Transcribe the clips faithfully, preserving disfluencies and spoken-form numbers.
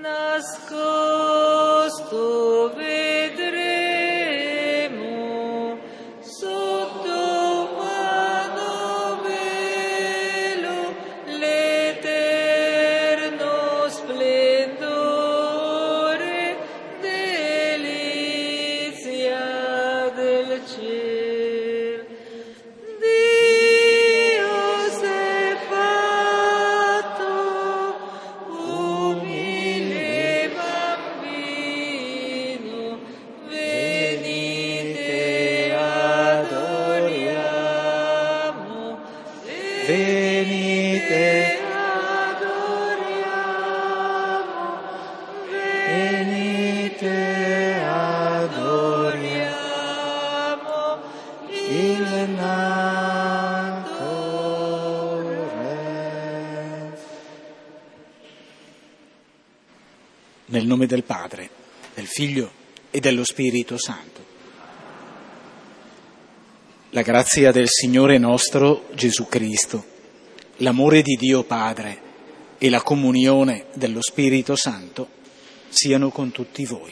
nascosto vedremo, sotto umano velo, l'eterno splendore, delizia del cielo. Venite, venite, adoriamo il nato Re. Nel nome del Padre, del Figlio e dello Spirito Santo. La grazia del Signore nostro Gesù Cristo, l'amore di Dio Padre e la comunione dello Spirito Santo siano con tutti voi.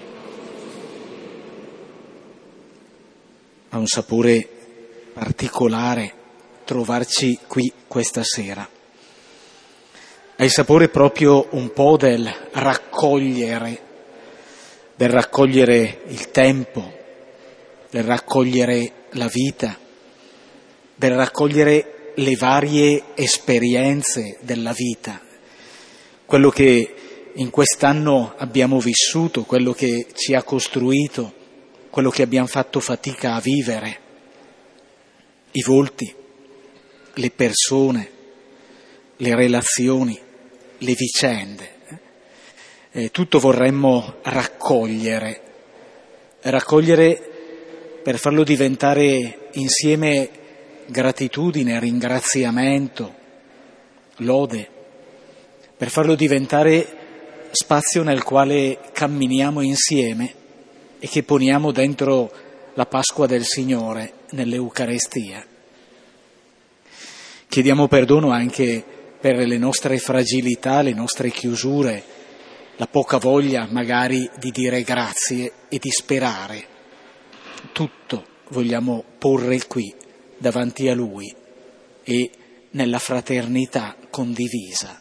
Ha un sapore particolare trovarci qui questa sera. Ha il sapore proprio un po' del raccogliere, del raccogliere il tempo, del raccogliere la vita, del raccogliere le varie esperienze della vita, quello che in quest'anno abbiamo vissuto, quello che ci ha costruito, quello che abbiamo fatto fatica a vivere, i volti, le persone, le relazioni, le vicende. Eh, tutto vorremmo raccogliere, raccogliere per farlo diventare insieme gratitudine, ringraziamento, lode, per farlo diventare spazio nel quale camminiamo insieme e che poniamo dentro la Pasqua del Signore nell'Eucarestia. Chiediamo perdono anche per le nostre fragilità, le nostre chiusure, la poca voglia magari di dire grazie e di sperare. Tutto vogliamo porre qui, davanti a Lui e nella fraternità condivisa.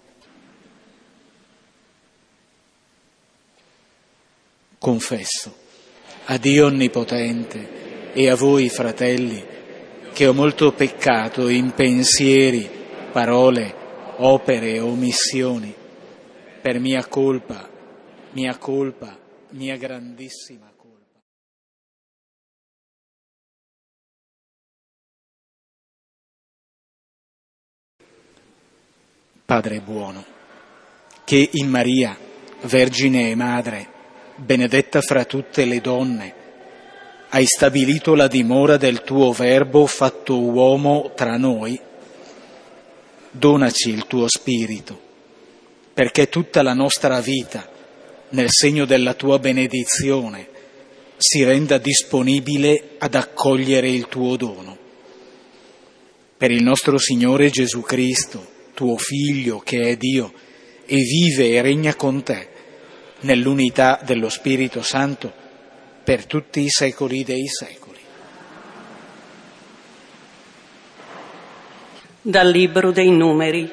Confesso a Dio Onnipotente e a voi, fratelli, che ho molto peccato in pensieri, parole, opere e omissioni, per mia colpa, mia colpa, mia grandissima colpa. Padre buono, che in Maria, Vergine e Madre, benedetta fra tutte le donne, hai stabilito la dimora del tuo Verbo fatto uomo tra noi, donaci il tuo Spirito, perché tutta la nostra vita, nel segno della tua benedizione, si renda disponibile ad accogliere il tuo dono. Per il nostro Signore Gesù Cristo, tuo Figlio che è Dio e vive e regna con te nell'unità dello Spirito Santo per tutti i secoli dei secoli. Dal Libro dei Numeri.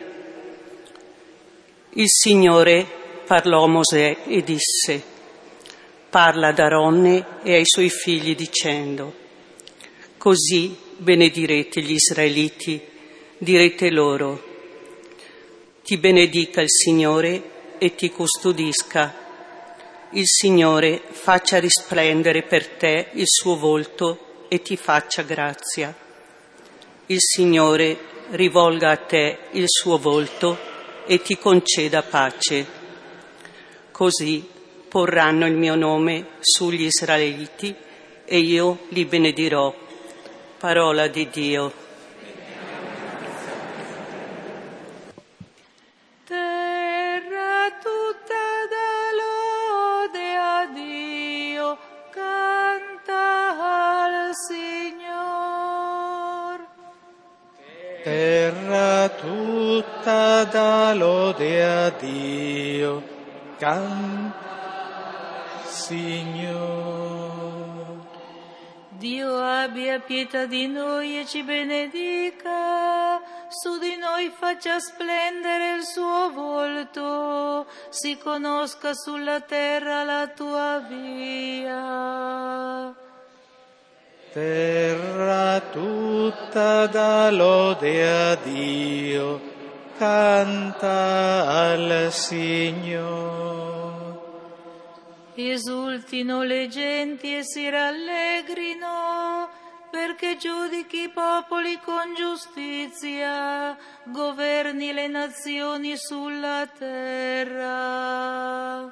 Il Signore parlò a Mosè e disse: parla ad Aronne e ai suoi figli dicendo: così benedirete gli israeliti, direte loro: ti benedica il Signore e ti custodisca. Il Signore faccia risplendere per te il suo volto e ti faccia grazia. Il Signore rivolga a te il suo volto e ti conceda pace. Così porranno il mio nome sugli israeliti e io li benedirò. Parola di Dio. Terra tutta dà lode a Dio, canta Signore. Dio abbia pietà di noi e ci benedica, su di noi faccia splendere il suo volto, si conosca sulla terra la tua via. Terra tutta dà lode a Dio, canta al Signore. Esultino le genti e si rallegrino, perché giudichi i popoli con giustizia, governi le nazioni sulla terra.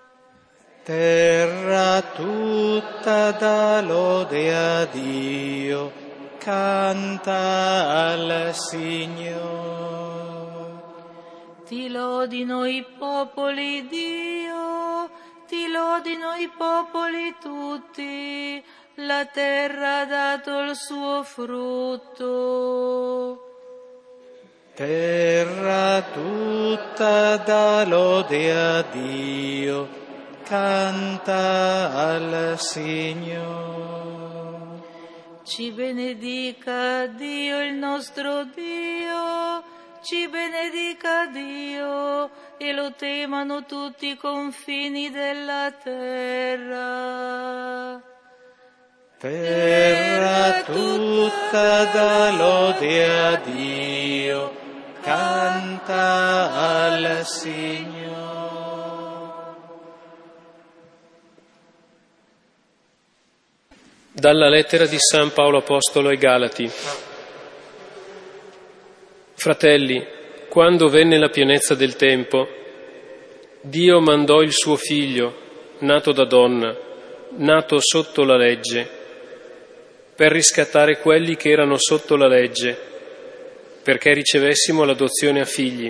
Terra tutta dà lode a Dio, canta al Signore. Ti lodino i popoli, Dio, ti lodino i popoli tutti, la terra ha dato il suo frutto. Terra tutta dà lode a Dio, canta al Signore. Ci benedica Dio il nostro Dio, ci benedica Dio e lo temano tutti i confini della terra. Terra tutta dà lode a Dio, canta al Signore. Dalla lettera di San Paolo Apostolo ai Galati. Fratelli, quando venne la pienezza del tempo, Dio mandò il suo figlio, nato da donna, nato sotto la legge, per riscattare quelli che erano sotto la legge, perché ricevessimo l'adozione a figli.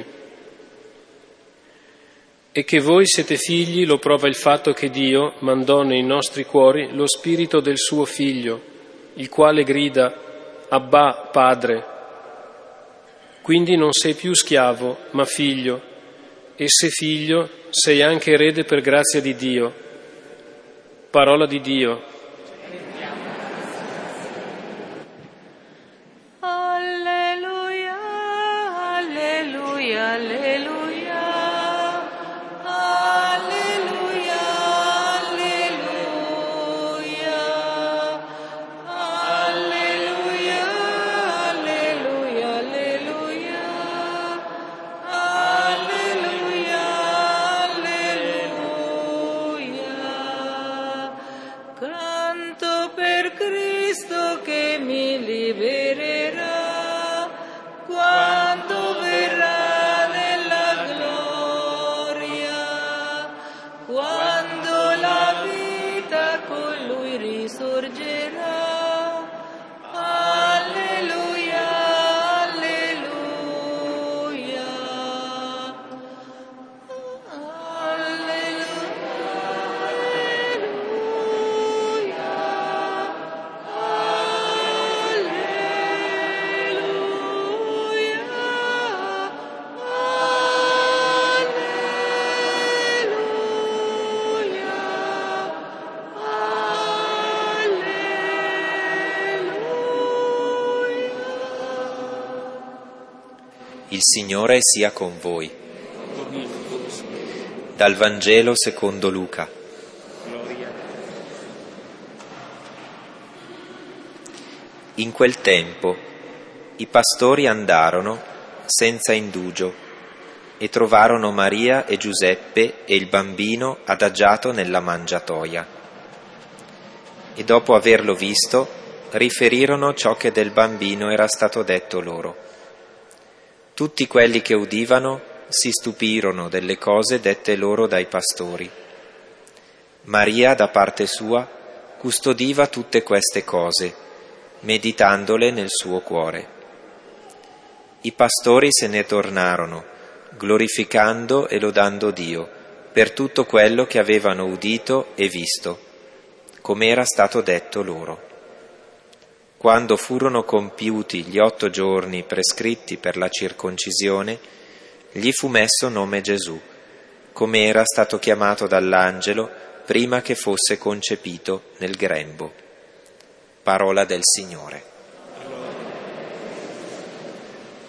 E che voi siete figli lo prova il fatto che Dio mandò nei nostri cuori lo spirito del suo figlio, il quale grida: Abbà, Padre. Quindi non sei più schiavo, ma figlio, e se figlio, sei anche erede per grazia di Dio. Parola di Dio. Alleluia, alleluia, alleluia. Il Signore sia con voi. Dal Vangelo secondo Luca. In quel tempo i pastori andarono senza indugio e trovarono Maria e Giuseppe e il bambino adagiato nella mangiatoia. E dopo averlo visto, riferirono ciò che del bambino era stato detto loro. Tutti quelli che udivano si stupirono delle cose dette loro dai pastori. Maria, da parte sua, custodiva tutte queste cose, meditandole nel suo cuore. I pastori se ne tornarono, glorificando e lodando Dio per tutto quello che avevano udito e visto, come era stato detto loro. Quando furono compiuti gli otto giorni prescritti per la circoncisione, gli fu messo nome Gesù, come era stato chiamato dall'angelo prima che fosse concepito nel grembo. Parola del Signore.